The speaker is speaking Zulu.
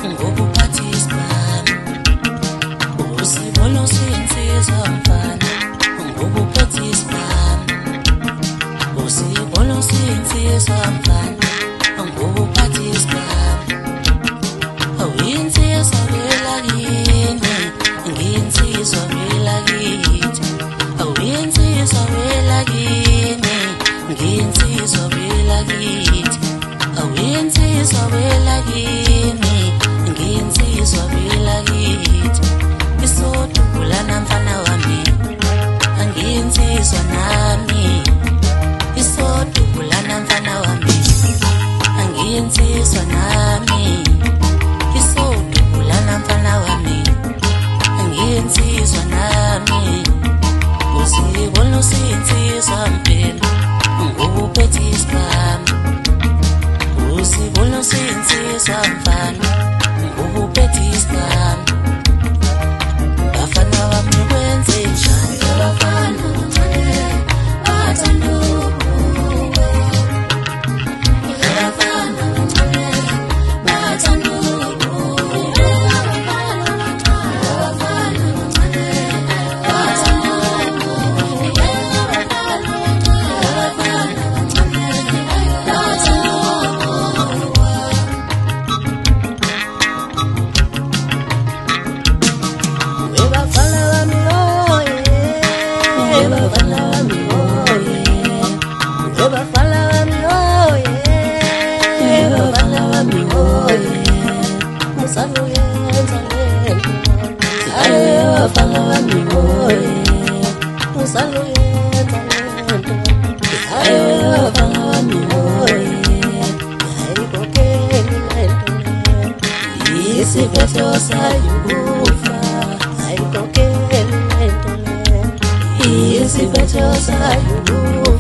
ngokuphathisa usibona sinsizwa mfana ngokuphathisa usibona sinsizwa mfana ngokuphathisa awuyinsizwa belakini nginsizwa belakithi awuyinsizwa belakini nginsizwa belakithi awuyinsizwa belakini nginsizwa belakithi isodubulana mfana wami anginsizwa nami isodubulana mfana wami anginsizwa nami isodubulana mfana wami anginsizwa nami usibona usinsizwa mpela ngokuphathisa usibona usinsizwa mfana ngokuphathisa bafana wami kwenze njani abafana bancane bathanda ukuwe abafana bancane bathanda ukuwe abafana bancane bathanda ukuwe abafana bancane bathanda isiphetho sayukufa ayikokele isiphetho sayukufa